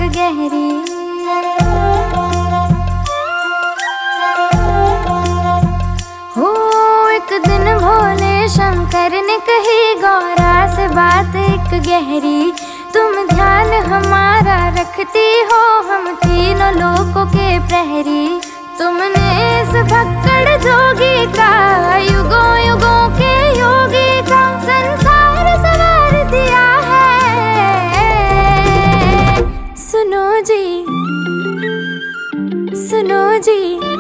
गहरी। हो एक दिन भोले शंकर ने कही गौरा से बात एक गहरी, तुम ध्यान हमारा रखती हो, हम तीनों लोकों के प्रहरी। तुमने इस भक्कड़ जोगी का, युगों युगों के योगी का संसार सवार दिया है। सुनो जी, सुनो जी,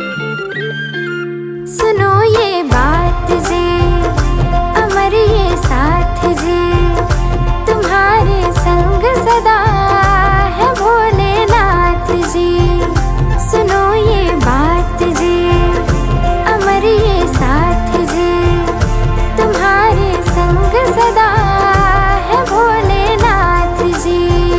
सुनो ये बात जी, अमर ये साथ जी, तुम्हारे संग सदा है भोलेनाथ जी। सुनो ये बात जी, अमर ये साथ जी, तुम्हारे संग सदा है भोलेनाथ जी।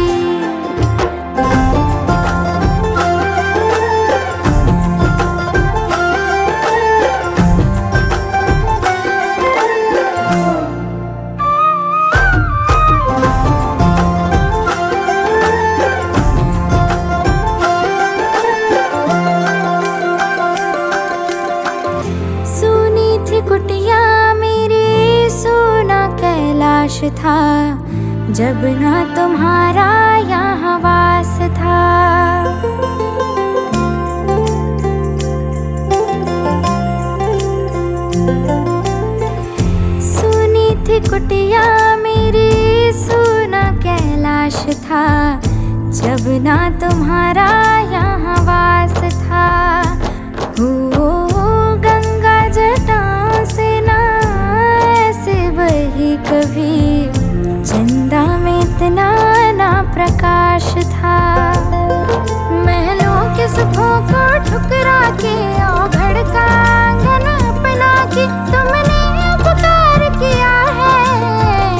कुटिया मेरी सोना कैलाश था, जब ना तुम्हारा यहाँ वास था। सुनी थी कुटिया मेरी सोना कैलाश था, जब ना तुम्हारा यहाँ वास था। हो गंगा जटा से ना ऐसे बही कभी, चंदा में इतना ना प्रकाश था। महलों के सुखों को ठुकरा के औघड़ का आंगन अपना के तुमने उपकार किया है।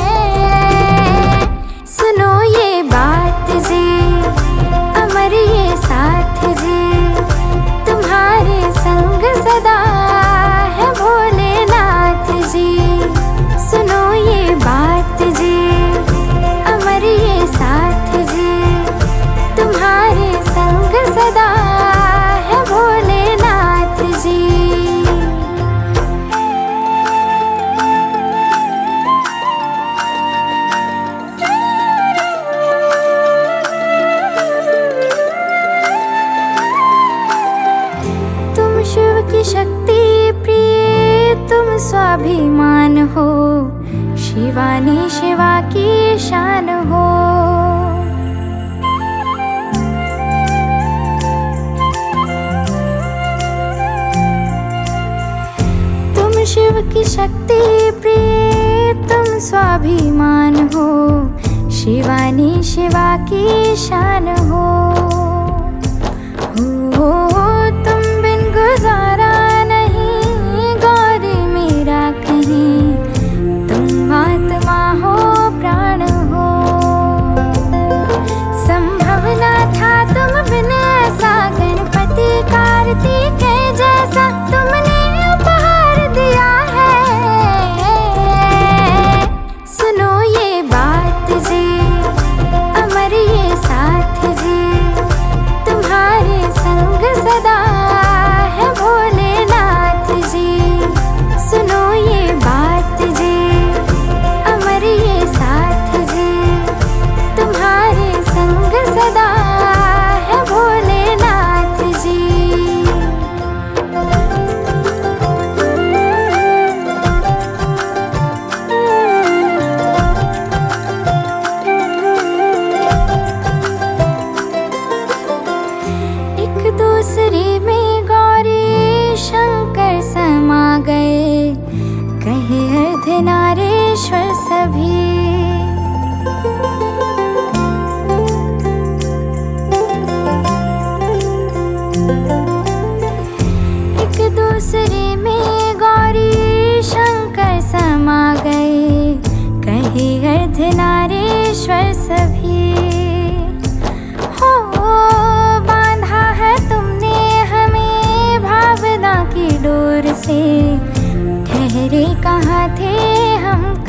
सुनो ये बात जी, अमर ये साथ जी, तुम्हारे संग सदा है भोलेनाथ जी। सुनो ये बात जी, अमर ये साथ जी, तुम्हारे संग सदा है भोलेनाथ जी। तुम शिव की शक्ति प्रिय, तुम स्वाभिमान हो, शिवानी शिवा की शान हो। तुम शिव की शक्ति प्रिय, तुम स्वाभिमान हो, शिवानी शिवा की शान हो। तुम बिन गुजारा नहीं गौरी मेरा कहीं, तुम आत्मा हो प्राण हो। संभव ना था तुम बिन ऐसा, गणपति कार्तिक जैसा तुमने उपहार दिया है। सुनो ये बात जी, अमर ये साथ जी, तुम्हारे संग सदा है भोलेनाथ जी। सुनो ये बात जी, अमर ये साथ जी, तुम्हारे संग सदा है भोलेनाथ जी। एक दूसरे में गौरी शंकर समा गए, कहे अर्धनारीश्वर सभी। एक दूसरे में गौरी शंकर समा गए, कहे अर्धनारीश्वर सभी। हो बांधा है तुमने हमें भावना की डोर से, ठहरे कहाँ थे हम